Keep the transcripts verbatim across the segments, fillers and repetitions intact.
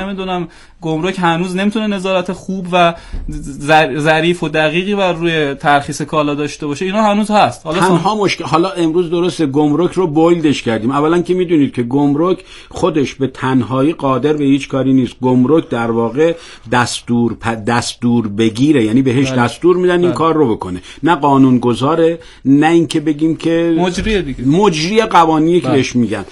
نمیدونم گمرک هنوز نمیتونه نظارت خوب و ظریف و دقیقی بر روی ترخیص کالا داشته باشه. اینا هنوز هست. حالا تنها مشکل حالا امروز درسته گمرک رو بویلدش کردیم. اولا که میدونید که گمرک خودش به تنهایی قادر به هیچ کاری نیست. گمرک در واقع دستور دستور بگیره، یعنی بهش بله. دستور میدن این بله. کار رو بکنه، نه قانون گذاره، نه اینکه بگیم که مجری دیگه مجری قوانینی که بهش میگن.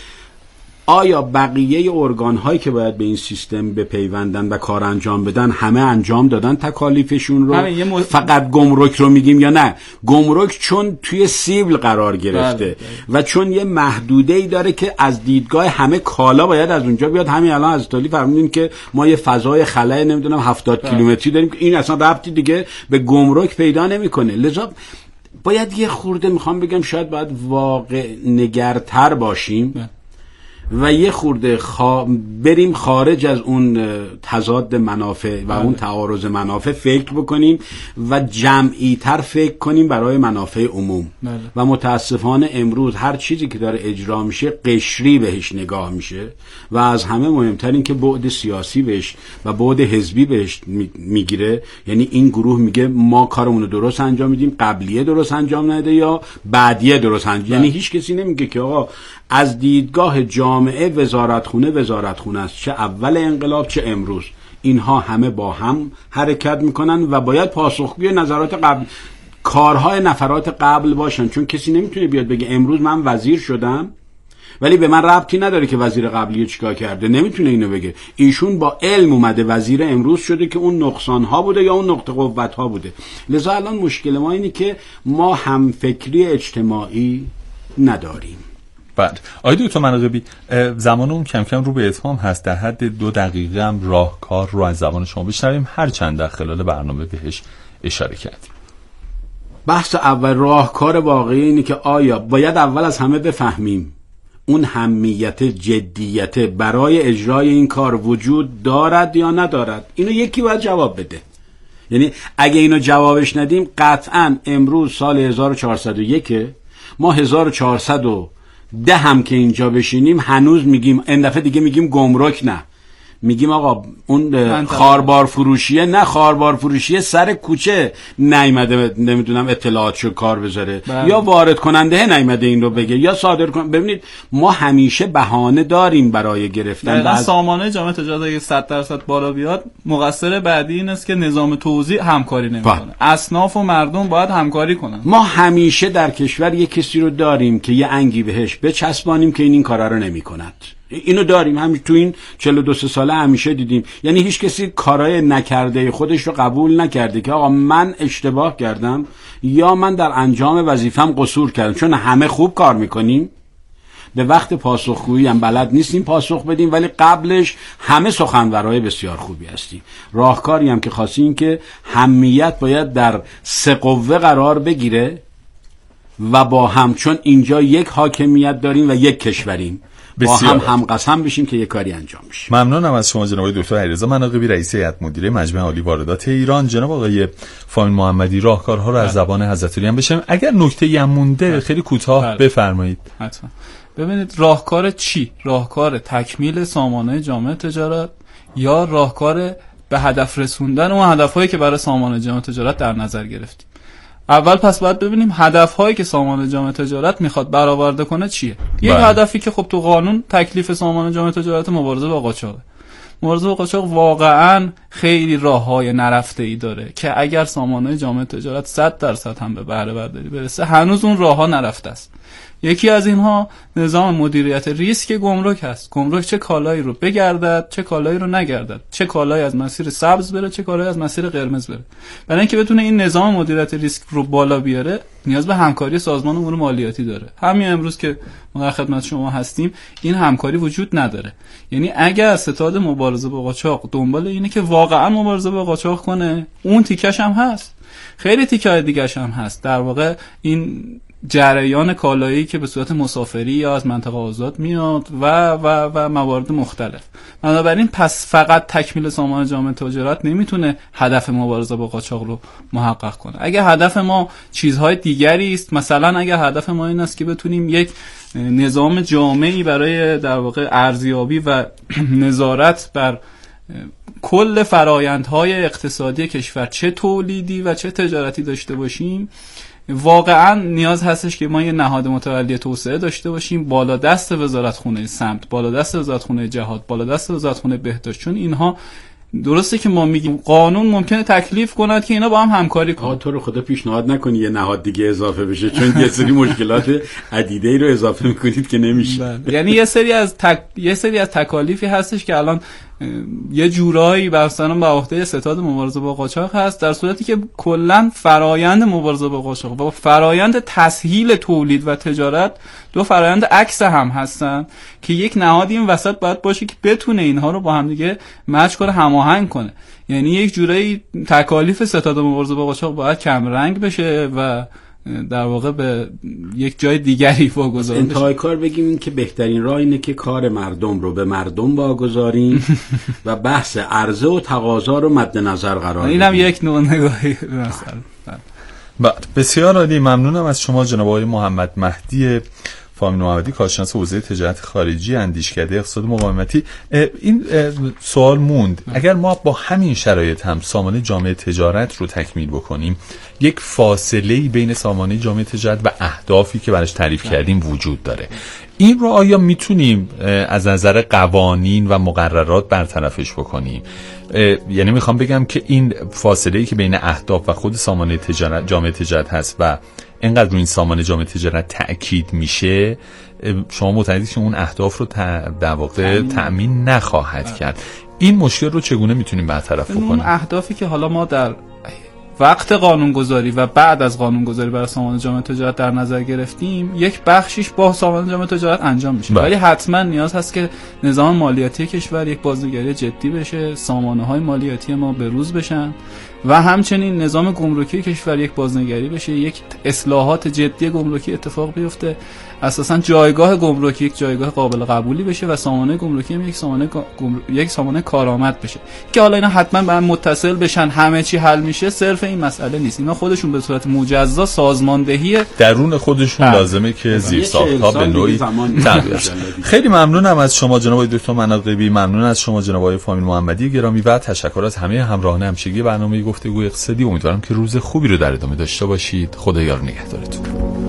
آیا بقیه ارگان هایی که باید به این سیستم بپیوندن و کار انجام بدن همه انجام دادن تکالیفشون رو؟ مو... فقط گمرک رو میگیم یا نه؟ گمرک چون توی سیبل قرار گرفته بله. و چون یه محدوده‌ای داره که از دیدگاه همه کالا باید از اونجا بیاد. همین الان از ایتالی فرمودین که ما یه فضای خلأ نمیدونم هفتاد بله. کیلومتری داریم که این اصلا ربطی دیگه به گمرک پیدا نمیکنه. لذا باید یه خورده میخوام بگم شاید باید واقع نگرتر باشیم بله. و یه خورده خوا... بریم خارج از اون تضاد منافع و بله. اون تعارض منافع فکر بکنیم و جمعی تر فکر کنیم برای منافع عموم بله. و متاسفانه امروز هر چیزی که داره اجرا میشه قشری بهش نگاه میشه و از همه مهمتر این که بعد سیاسی بهش و بعد حزبی بهش میگیره. یعنی این گروه میگه ما کارمون رو درست انجام میدیم، قبلیه درست انجام نده یا بعدیه درست انجام بله. یعنی هیچ کسی نمیگه که آقا از دیدگاه جامعه وزارتخونه وزارتخونه است، چه اول انقلاب چه امروز. اینها همه با هم حرکت میکنن و باید پاسخگوی نظرات قبل کارهای نفرات قبل باشن. چون کسی نمیتونه بیاد بگه امروز من وزیر شدم ولی به من ربطی نداره که وزیر قبلی چیکار کرده. نمیتونه اینو بگه. ایشون با علم اومده وزیر امروز شده که اون نقصان ها بوده یا اون نقطه قوت ها بوده. لذا الان مشکل ما اینه که ما هم فکری اجتماعی نداریم. بعد آقای دکتر مناقبی، زمان اون کم کم رو به اتمام هست. در حد دو دقیقه هم راهکار رو از زبان شما بشنویم، هر چند در خلال برنامه بهش اشاره کردیم. بحث اول راهکار واقعی اینه که آیا باید اول از همه بفهمیم اون همیت جدیت برای اجرای این کار وجود دارد یا ندارد. اینو یکی باید جواب بده. یعنی اگه اینو جوابش ندیم قطعاً امروز سال هزار و چهارصد و یک ما هزار و چهارصد و ده هم که اینجا بشینیم هنوز میگیم این دفعه دیگه میگیم گمرک نه، میگیم آقا اون خاربار فروشیه نه، خاربار فروشیه سر کوچه نیامده نمیدونم اطلاعاتشو کار بذاره بله. یا وارد کننده نیامده این رو بگه یا صادر کن. ببینید ما همیشه بهانه داریم برای گرفتن از سامانه جامعه تجارت. اگه صد درصد بالا بیاد مقصر بعدی این است که نظام توزیع همکاری نمیکنه. اصناف و مردم باید همکاری کنن. ما همیشه در کشور یک کسی رو داریم که یه انگی بهش بچسبانیم که این این کارا رو نمیکند. اینو داریم، همین تو این چهل و دو ساله همیشه دیدیم. یعنی هیچ کسی کارهای نکرده خودش رو قبول نکرده که آقا من اشتباه کردم یا من در انجام وظیفم قصور کردم. چون همه خوب کار میکنیم، به وقت پاسخگویی هم بلد نیستیم پاسخ بدیم، ولی قبلش همه سخنورای بسیار خوبی هستیم. راهکاری هم که خواستیم که همیت باید در سه قوه قرار بگیره و با هم، چون اینجا یک حاکمیت داریم و یک کشوریم، با هم هم قسم بشیم که یک کاری انجام بشه. ممنونم از شما جناب دکتر علیرضا مناقبی، رئیس هیئت مدیره مجمع عالی واردات ایران. جناب آقای فامیل محمدی، راهکارها رو از زبان حضرت علی هم بشنویم. اگر نکته‌ای هم مونده خیلی کوتاه بفرمایید. حتما. ببینید راهکار چی؟ راهکار تکمیل سامانه جامعه تجارت یا راهکار به هدف رسوندن اون هدف‌هایی که برای سامانه جامعه تجارت در نظر گرفتیم؟ اول پس باید ببینیم هدف‌هایی که سامانه جامعه تجارت میخواد برآورده کنه چیه. یک هدفی که خب تو قانون تکلیف سامانه جامعه تجارت مبارزه با قاچاق. مبارزه با قاچاق واقعاً خیلی راه‌های نرفته‌ای داره که اگر سامانه جامعه تجارت صد درصد هم به بهره برداری برسه هنوز اون راه‌ها نرفته است. یکی از اینها نظام مدیریت ریسک گمرک هست. گمرک چه کالایی رو بگردد، چه کالایی رو نگردد، چه کالایی از مسیر سبز بره، چه کالایی از مسیر قرمز بره. برای اینکه بتونه این نظام مدیریت ریسک رو بالا بیاره نیاز به همکاری سازمان امور مالیاتی داره. همین امروز که ما در خدمت شما هستیم این همکاری وجود نداره. یعنی اگر ستاد مبارزه با قاچاق دنبال اینه که واقعا مبارزه با قاچاق کنه، اون تیکش هم هست، خیلی تیکای دیگه‌ش هم هست. در واقع این جریان کالایی که به صورت مسافری یا از منطقه آزاد میاد و و و موارد مختلف. بنابراین پس فقط تکمیل سامانه جامعه تجارت نمیتونه هدف مبارزه با قاچاق رو محقق کنه. اگه هدف ما چیزهای دیگری است، مثلا اگه هدف ما این است که بتونیم یک نظام جامعی برای در واقع ارزیابی و نظارت بر کل فرایندهای اقتصادی کشور چه تولیدی و چه تجارتی داشته باشیم، واقعا نیاز هستش که ما یه نهاد متولی توسعه داشته باشیم بالا دست وزارتخونه سمت، بالا دست وزارتخونه جهاد، بالا دست وزارتخونه بهداشت. چون اینها درسته که ما میگیم قانون ممکنه تکلیف کند که اینا با هم همکاری کنن. تو رو خدا پیشنهاد نکنی یه نهاد دیگه اضافه بشه، چون یه سری مشکلات عدیده‌ای رو اضافه میکنید که نمیشه. یعنی یه سری از تک... یه سری از تکالیفی هستش که الان یه جورایی برسانم به عهده ستاد مبارزه با قاچاق هست، در صورتی که کلا فرایند مبارزه با قاچاق و فرایند تسهیل تولید و تجارت دو فرایند عکس هم هستن که یک نهادی این وسط باید باشه که بتونه اینها رو با هم دیگه مچ کنه، هماهنگ کنه. یعنی یک جورایی تکالیف ستاد مبارزه با قاچاق باید کم رنگ بشه و در واقع به یک جای دیگری واگذار بشه. انتهای کار بگیم این که بهترین راه اینه که کار مردم رو به مردم واگذاریم و بحث عرضه و تقاضا رو مد نظر قرار بدیم. اینم یک نوع نگاهی مثلا. بعد بسیار عالی، ممنونم از شما جناب آقای محمد مهدی فامیل محمدی، کارشناس حوزه تجارت خارجی، اندیشکده اقتصاد مقاومتی. این سوال موند، اگر ما با همین شرایط هم سامانه جامعه تجارت رو تکمیل بکنیم، یک فاصله بین سامانه جامعه تجارت و اهدافی که براش تعریف کردیم وجود داره. این رو آیا میتونیم از نظر قوانین و مقررات برطرفش بکنیم؟ یعنی میخوام بگم که این فاصله‌ای که بین اهداف و خود سامانه تجارت جامعه تجارت هست و اینقدر روی این سامانه جامعه تجارت تأکید میشه، شما معتقدید که اون اهداف رو در واقع تأمین نخواهد کرد. این مشکل رو چگونه میتونیم برطرف بکنیم؟ اون اهدافی که حالا ما در وقت قانونگذاری و بعد از قانونگذاری برای سامانه جامعه تجارت در نظر گرفتیم، یک بخشیش با سامانه جامعه تجارت انجام میشه، ولی حتما نیاز هست که نظام مالیاتی کشور یک بازنگری جدی بشه، سامانه های مالیاتی ما بروز بشن و همچنین نظام گمرکی کشور یک بازنگری بشه، یک اصلاحات جدی گمرکی اتفاق بیفته، اساسا جایگاه گمرکی یک جایگاه قابل قبولی بشه و سامانه گمرکی هم یک سامانه گمر... یک سامانه کارآمد بشه که حالا اینا حتما به هم متصل بشن همه چی حل میشه. صرف این مسئله نیست، اینا خودشون به صورت مجزا سازماندهی درون خودشون هم. لازمه که زیر ساخت‌ها به نوعی تغییر بشه. خیلی ممنونم از شما جناب دکتر مناقبی، ممنون از شما جناب آقای فامیل محمدی گرامی و تشکر از همه همراهان همشگی برنامه گفتگوی اقتصادی. امیدوارم که روز خوبی رو در ادامه داشته باشید. خدا یار نگهدارتون.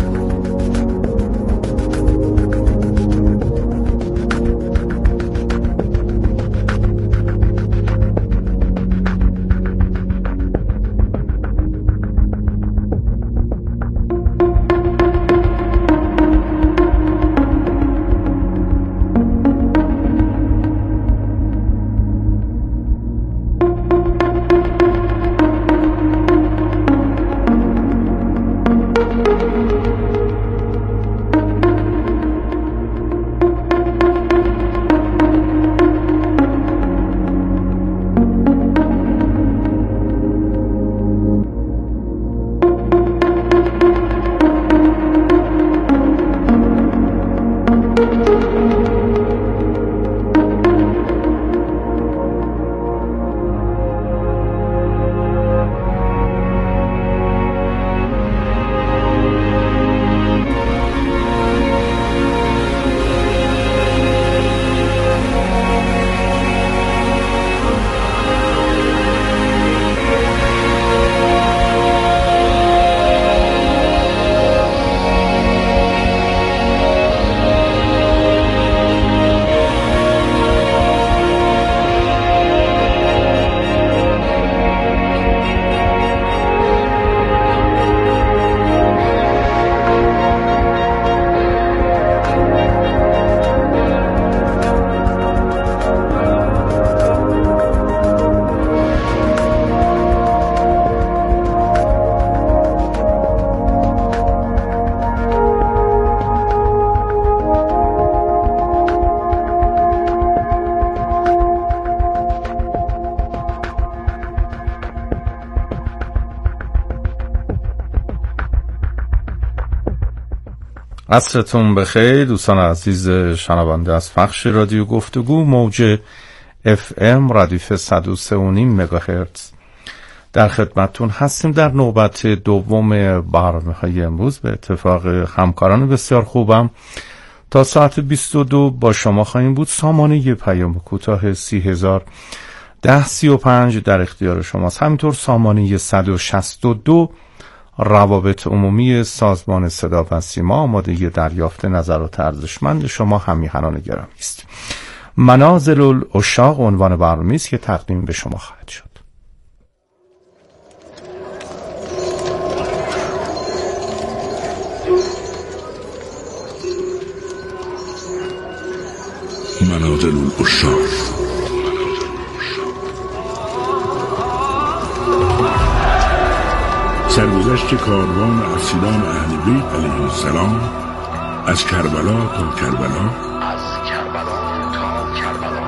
عصرتون بخیر دوستان عزیز شنونده از پخش رادیو گفتگو موج اف ام ردیف صد و سه و نیم مگاهرتز در خدمتتون هستیم. در نوبت دوم برنامه‌های امروز به اتفاق همکاران بسیار خوبم تا ساعت بیست و دو با شما خواهیم بود. سامانه پیام کوتاه سی هزار ده سی و پنج در اختیار شماست. همینطور سامانه صد و شصت و دو روابط عمومی سازمان صدا و سیما آماده دریافت نظرات ارزشمند شما همیهنان گرامی است. منازل العشاق عنوان برنامه‌ای است که تقدیم به شما خواهد شد. منازل العشاق. سرگذشت کاروان اسیران اهل بیت علیهم السلام از کربلا تا کربلا از کربلا تا کربلا.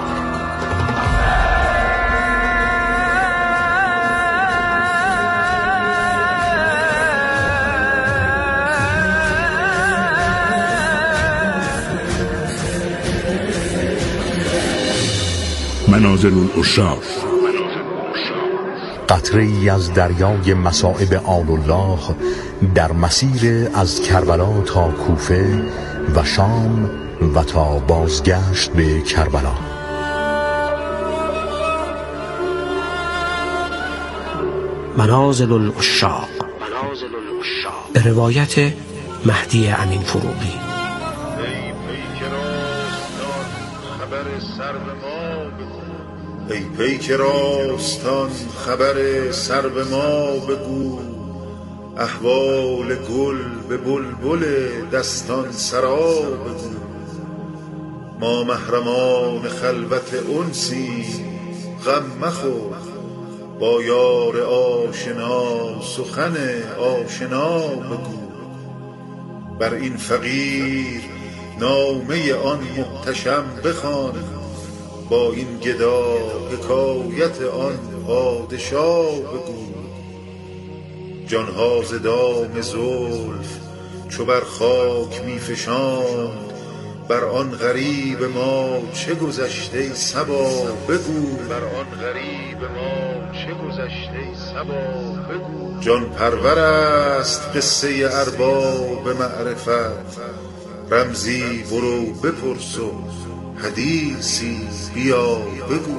منازل العشاق. قطره‌ای از دریای مصائب آل الله در مسیر از کربلا تا کوفه و شام و تا بازگشت به کربلا. منازل العشاق به روایت مهدی امین فروغی. ای پیک راستان خبر سر به ما بگو، احوال گل به بلبل دستان سرا بگو. ما محرمان خلوت انسی غم مخور، با یار آشنا سخن آشنا بگو. بر این فقیر نامه آن محتشم بخوان، با این گدا حکایت آن پادشاه بگو. جانها ز دام زلف چو بر خاک می فشاند، بر آن غریب ما چه گذشته صبا بگو. بر آن غریب ما چه گذشته صبا بگو. جان پرور است قصه ارباب معرفت، رمزی برو بپرس و حدیثی بیا بگو.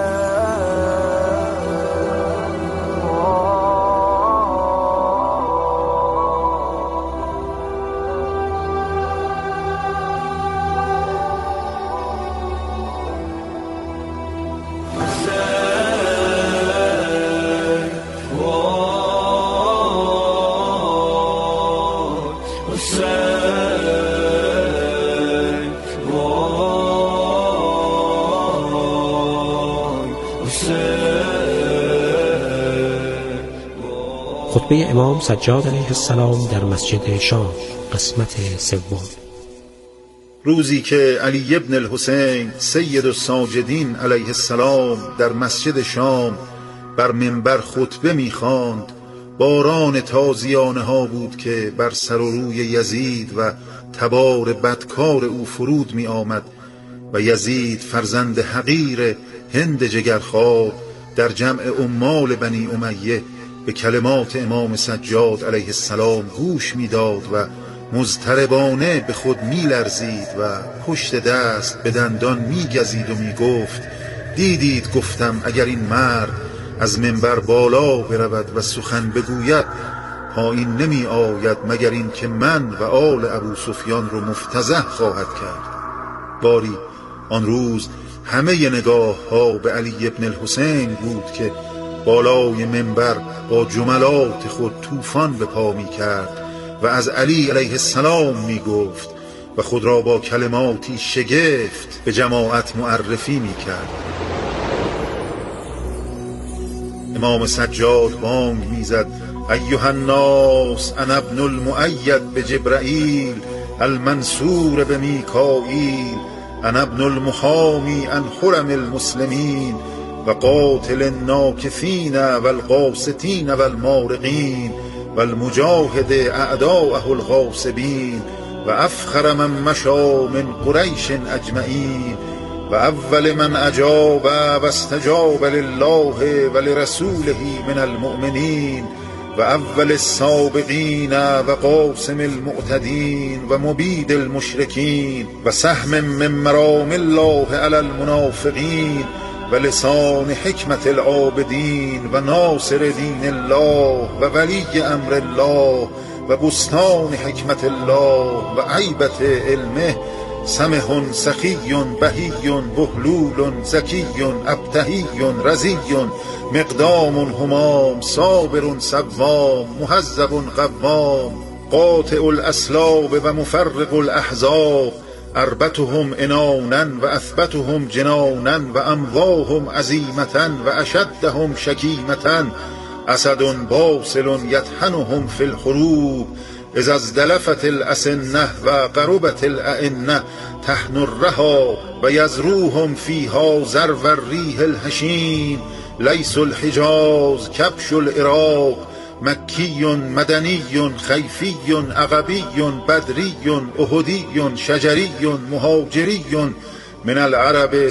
خطبه امام سجاد علیه السلام در مسجد شام، قسمت سوم. روزی که علی ابن الحسین سید الساجدین علیه السلام در مسجد شام بر منبر خطبه می‌خواند، باران تازیانه ها بود که بر سر و روی یزید و تبار بدکار او فرود می آمد و یزید فرزند حقیر هند جگرخواب در جمع عمال بنی امیه به کلمات امام سجاد علیه السلام گوش میداد و مضطربانه به خود میلرزید و پشت دست به دندان میگزید و میگفت: دیدید گفتم اگر این مرد از منبر بالا برود و سخن بگوید، پایین نمی آید مگر این که من و آل ابو سفیان رو مفتضح خواهد کرد. باری آن روز همه نگاه ها به علی ابن الحسین بود که بالای منبر با جملات خود طوفان به پا می کرد و از علی علیه السلام می گفت و خود را با کلماتی شگفت به جماعت معرفی می کرد. امام سجاد بانگ می زد: ایها الناس انا ابن المؤید بجبرائیل المنصور بمیکائیل، انا ابن المحامی عن حرم المسلمین و قاتل الناکثین والقاسطین والمارقین والمجاهد اعداءه الغاصبین و افخر من مشى من قریش اجمعین و اول من اجاب و استجاب لله و لرسوله من المؤمنین و اول السابقین و قاسم المعتدین و مبید المشرکین و سهم من مرام الله علی المنافقین و و لسان حکمت العابدین و ناصر دین الله و ولی امر الله و بستان حکمت الله و عیبت علمه سمح سخی بهی بهلول ذکی ابتهی رزی مقدام همام صابر صوام مهذب قوام قاطع الاسلاب و مفرق الاحزاب اربتهم انانا و اثبتهم جنانا و امواهم عزیمتا و اشدهم شکیمتا اسد باصل یطحنهم فی الحروب اذا ازدلفت الاسنه و قربت الائنه تحن الرها و یزروهم فیها زرو الریح الحشیم لیس الحجاز کبش العراق مکی مدنی خیفی عقبی بدری احدی شجری مهاجری من العرب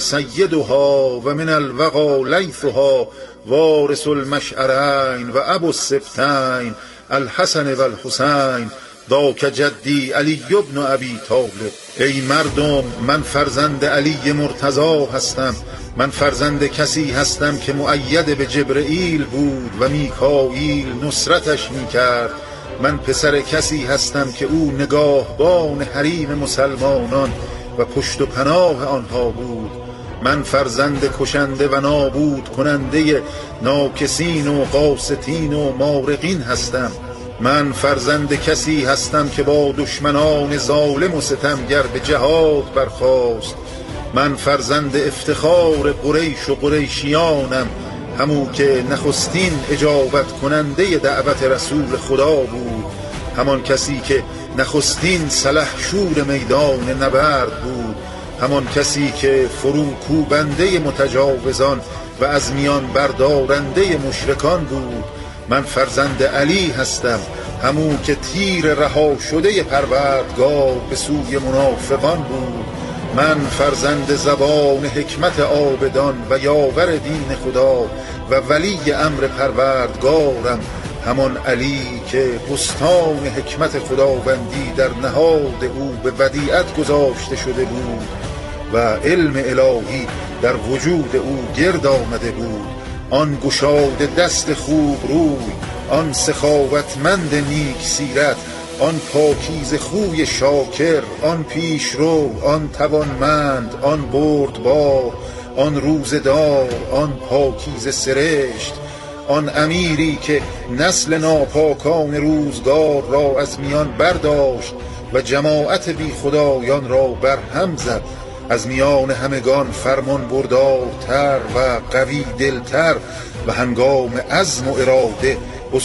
سیدها و من الوغا لیثها وارث المشعرین و ابو السبتین الحسن و الحسین ذاک جدی علی ابن ابی طالب. ای مردم، من فرزند علی مرتضی هستم. من فرزند کسی هستم که مؤید به جبرئیل بود و میکائیل نصرتش میکرد. من پسر کسی هستم که او نگاهبان حریم مسلمانان و پشت و پناه آنها بود. من فرزند کشنده و نابود کننده ناکسین و قاستین و مارقین هستم. من فرزند کسی هستم که با دشمنان ظالم و ستمگر به جهاد برخاست. من فرزند افتخار قریش و قریشیانم، همون که نخستین اجابت کننده دعوت رسول خدا بود، همان کسی که نخستین سلحشور میدان نبرد بود، همان کسی که فروکوبنده متجاوزان و از میان بردارنده مشرکان بود. من فرزند علی هستم، همون که تیر رها شده پروردگار به سوی منافقان بود. من فرزند زبان حکمت عابدان و یاور دین خدا و ولی امر پروردگارم، همان علی که بستان حکمت خداوندی در نهاد او به ودیعت گذاشته شده بود و علم الهی در وجود او گرد آمده بود. آن گشاد دست خوب روی، آن سخاوتمند نیک سیرت، آن پاکیز خوی شاکر، آن پیشرو، آن توانمند، آن بردبار، آن روزدار، آن پاکیز سرشت، آن امیری که نسل ناپاکان روزگار را از میان برداشت و جماعت بی خدایان را برهم زد، از میان همگان فرمان بردارتر و قوی دلتر و هنگام عزم و اراده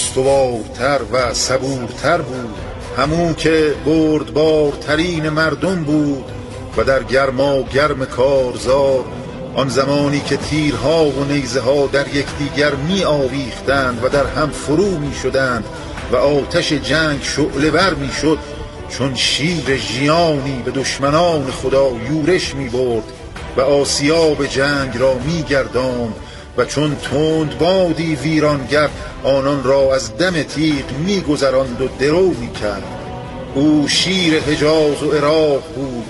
استوارتر و صبورتر بود. همون که بردبارترین مردم بود و در گرما گرم کارزار، آن زمانی که تیرها و نیزه ها در یکدیگر می آویختند و در هم فرو می شدند و آتش جنگ شعله ور می شد، چون شیر ژیانی به دشمنان خدا یورش می برد و آسیاب جنگ را می گرداند و چون تند بادی ویرانگر آنان را از دم تیغ می گذراند و درو می کرد. او شیر حجاز و عراق بود،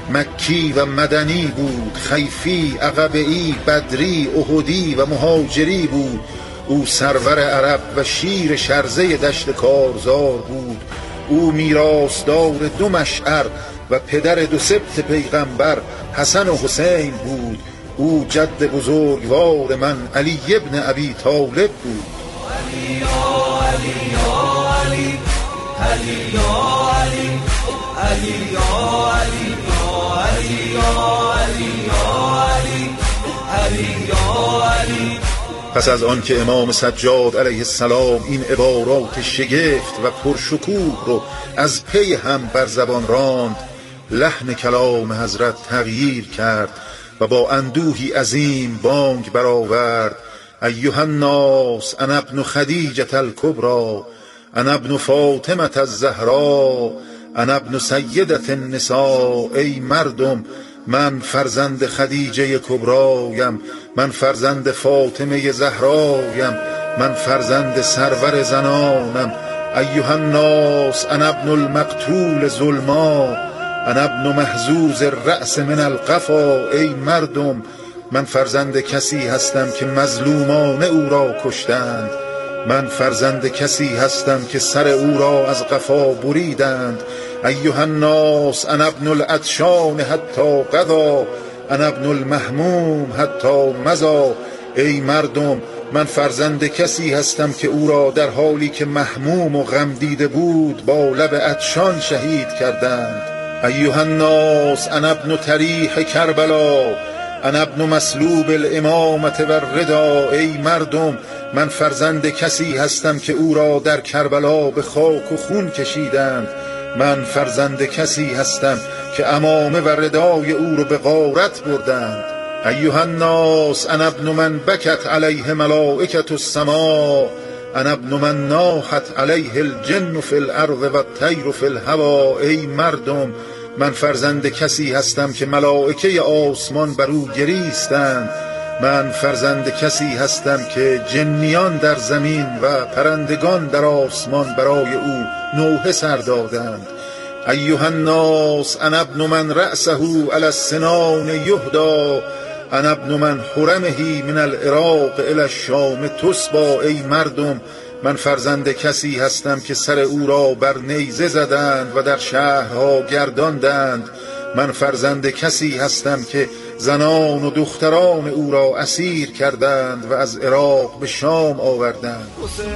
مکی و مدنی بود، خیفی، عقبه‌ای، بدری، احدی و مهاجری بود. او سرور عرب و شیر شرزه دشت کارزار بود. او میراثدار دو مشعر و پدر دو سبط پیغمبر حسن و حسین بود. او جد بزرگوار من علی ابن ابی طالب بود. علی یا علی یا علی علی یا علی علی یا علی علی یا علی یا علی علی یا علی. پس از آن که امام سجاد علیه السلام این عبارات شگفت و پرشکوه رو از پی هم بر زبان راند، لحن کلام حضرت تغییر کرد و با اندوهی عظیم بانگ برآورد: ایها الناس انا ابن خدیجة الکبری، انا ابن فاطمة الزهرا، انا ابن سیدة النساء. ای مردم، من فرزند خدیجه کبرایم، من فرزند فاطمه زهرایم، من فرزند سرور زنانم. ایها الناس انا ابن المقتول ظلما، انا ابن محزوز الرأس من القفا. ای مردم، من فرزند کسی هستم که مظلومانه او را کشتند. من فرزند کسی هستم که سر او را از قفا بریدند. ایها الناس انا ابن العطشان حتی قضا، انا ابن المهموم حتی مضی. ای مردم، من فرزند کسی هستم که او را در حالی که محموم و غم دیده بود با لب عطشان شهید کردند. ایها الناس انا ابن تریح کربلا، انا ابن مسلوب الامامت و الردا. ای مردم، من فرزند کسی هستم که او را در کربلا به خاک و خون کشیدند. من فرزند کسی هستم که عمامه و ردای او را به غارت بردند. ایها الناس انا ابن من بکت علیه ملائکة السماء، انا ابن من ناحت علیه الجن فی الارض و الطیر فی الهوا. ای مردم، من فرزند کسی هستم که ملائکه آسمان بر او گریستند. من فرزند کسی هستم که جنیان در زمین و پرندگان در آسمان برای او نوحه سر دادند. ایها الناس انا ابن من رأسه علی السنان یهدی، انا ابن من حرمه من العراق الی الشام تسبا. ای مردم، من فرزند کسی هستم که سر او را بر نیزه زدند و در شهرها گرداندند. من فرزند کسی هستم که زنان و دختران او را اسیر کردند و از عراق به شام آوردند.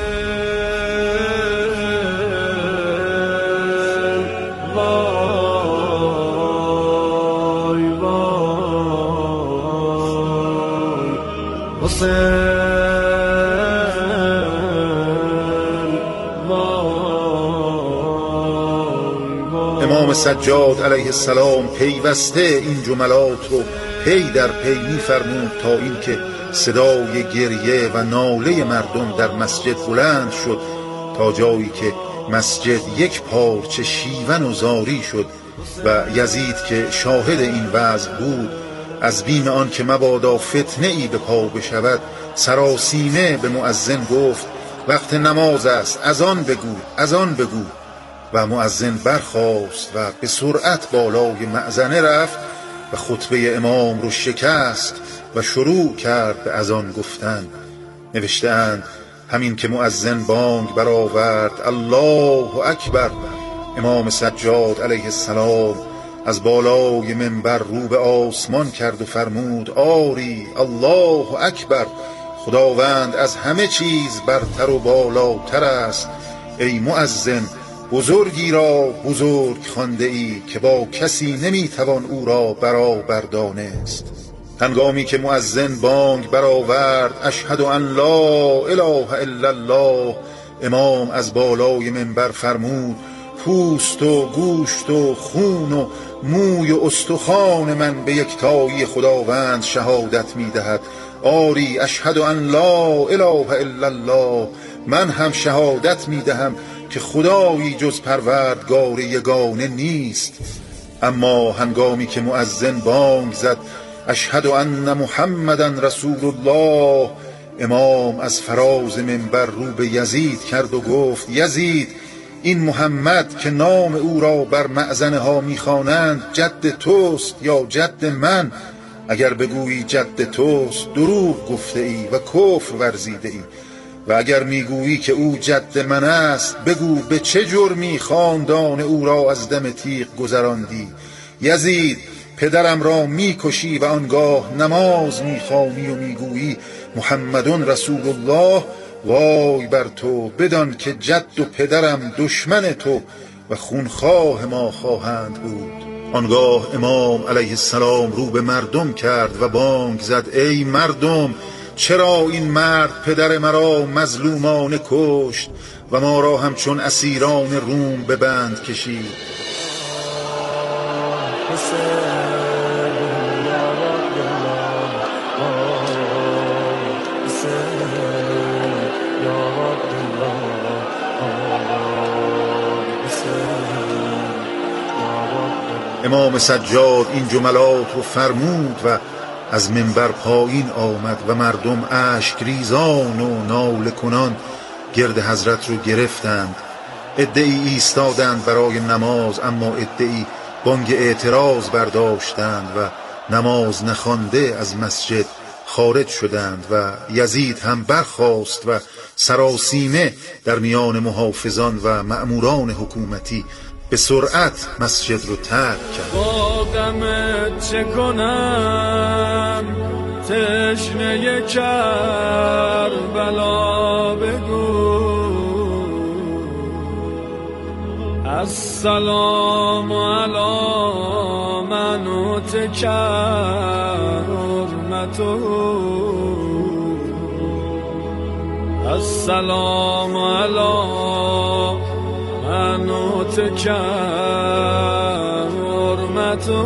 امام سجاد علیه السلام پیوسته این جملات رو پی در پی می‌فرمود تا اینکه صدای گریه و ناله مردم در مسجد بلند شد تا جایی که مسجد یک پارچه شیون و زاری شد و یزید که شاهد این وضع بود از بیم آن که مبادا فتنه ای به پا بشود سراسیمه به مؤذن گفت وقت نماز است، از آن بگو، از آن بگو. و مؤذن برخاست و به سرعت بالای مأذنه رفت و خطبه امام رو شکست و شروع کرد به از آن گفتن. نوشتند همین که مؤذن بانگ برآورد الله اکبر، امام سجاد علیه السلام از بالای منبر رو به آسمان کرد و فرمود آری الله اکبر، خداوند از همه چیز برتر و بالاتر است. ای مؤذن، بزرگی را بزرگ خوانده ای که با کسی نمیتوان او را برابر دانست. هنگامی که مؤذن بانگ برآورد اشهد ان لا اله الا الله، امام از بالای منبر فرمود پوست و گوشت و خون و موی و استخوان من به یکتایی خداوند شهادت میدهد. آری اشهد ان لا اله الا الله، من هم شهادت میدهم که خدایی جز پروردگار یگانه نیست. اما هنگامی که مؤذن بانگ زد اشهد ان محمدا رسول الله، امام از فراز منبر رو به یزید کرد و گفت یزید، این محمد که نام او را بر مأذنه ها میخوانند جد توست یا جد من؟ اگر بگویی جد توست دروغ گفته ای و کفر ورزیده ای، و اگر میگویی که او جد من است بگو به چه جرمی خاندان او را از دم تیغ گذراندی؟ یزید، پدرم را میکشی و آنگاه نماز میخوانی و میگویی محمدون رسول الله. وای بر تو، بدان که جد و پدرم دشمن تو و خونخواه ما خواهند بود. آنگاه امام علیه السلام رو به مردم کرد و بانگ زد ای مردم، چرا این مرد پدر مرا مظلومانه کشت و ما را همچون اسیران روم به بند کشید؟ امام سجاد این جملات رو فرمود و از منبر پایین آمد و مردم اشک ریزان و ناله کنان گرد حضرت رو گرفتند. عده‌ای ایستادند برای نماز، اما عده‌ای بانگ اعتراض برداشتند و نماز نخوانده از مسجد خارج شدند و یزید هم برخاست و سراسیمه در میان محافظان و مأموران حکومتی به سرعت مسجد رو ترک کرد. با غمت چه کنم تشنه کربلا بگو، السلام علی من حرمته، السلام علی من حرمته.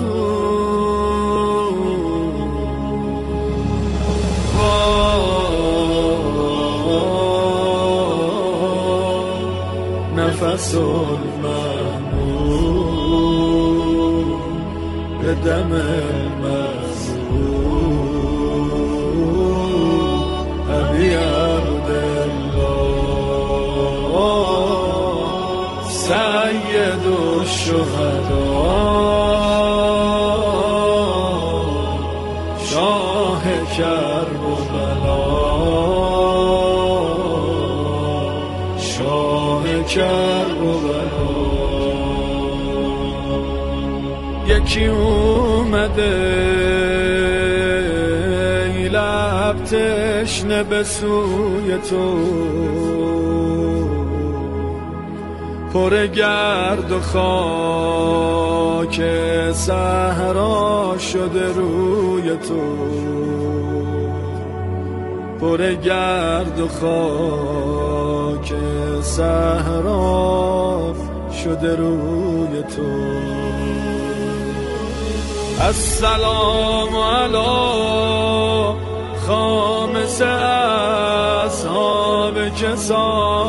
نفس المحمود به دم المسعود ابی عبدالله سید الشهداء شاه کربلا، شاه کربلا. یکی اومده ای لب تشنه به سوی تو، پر گرد و خاک صحرا شده روی تو، پر گرد و خاک صحرا شده روی تو. السلام علی خامس اصحاب کسا،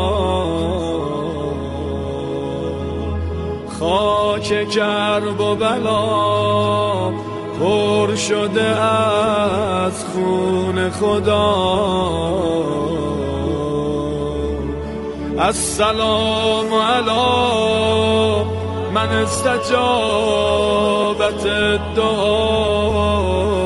خاک کرب و بلا پر شده از خون خدا. السلام علی من استجابت الدعا،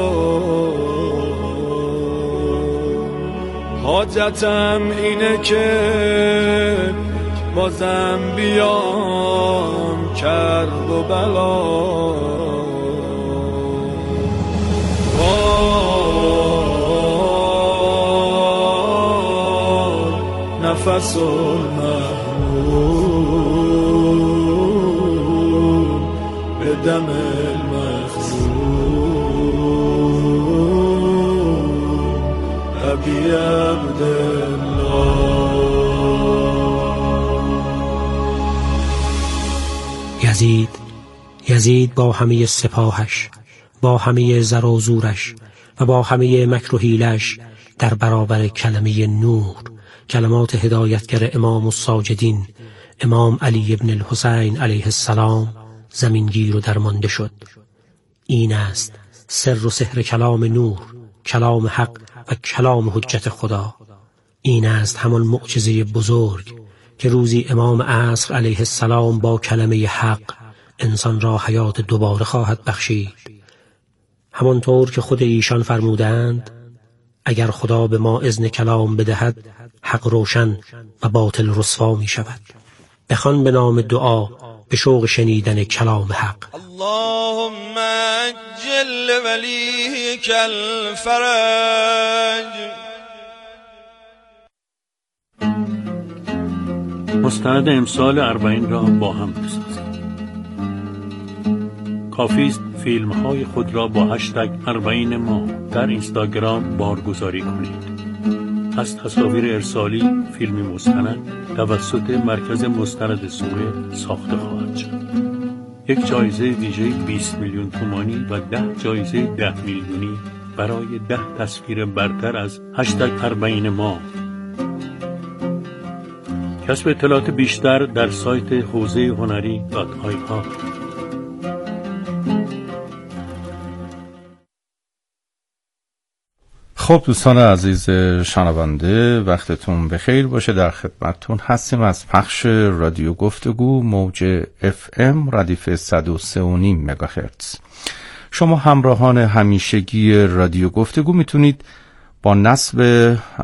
حاجتم اینه که بازم بیام کرب و بلا. نفس المحمود به دم المخزون ابی عبدالله. یزید یزید با همه سپاهش، با همه زر و زورش و با همه مکر و حیلش در برابر کلمه نور، کلمات هدایتگر امام الساجدین امام علی ابن الحسین علیه السلام زمینگیر و درمانده شد. این است سر و سحر کلام نور، کلام حق و کلام حجت خدا. این است همان معجزه بزرگ که روزی امام عصر علیه السلام با کلمه حق انسان را حیات دوباره خواهد بخشید، همانطور که خود ایشان فرمودند اگر خدا به ما اذن کلام بدهد حق روشن و باطل رسوا می شود. بخوان به نام دعا به شوق شنیدن کلام حق. اللهم اجل ولیک الفرج. مستند امسال اربعین را با هم بسازید. کافی است فیلم های خود را با هشتگ اربعین ما در اینستاگرام بارگذاری کنید. از تصاویر ارسالی فیلمی مستند توسط مرکز مستند سوره ساخته خواهد شد. یک جایزه ویژه بیست میلیون تومانی و ده جایزه ده میلیونی برای ده تصویر برتر از هشتگ اربعین ما. کسب اطلاعات بیشتر در سایت حوزه هنری دات آی ها. خب دوستان عزیز شنونده، وقتتون بخیر باشه. در خدمتتون هستیم از پخش رادیو گفتگو موج اف ام ردیف صد و سه و نیم مگاهرتز. شما همراهان همیشگی رادیو گفتگو میتونید با نصب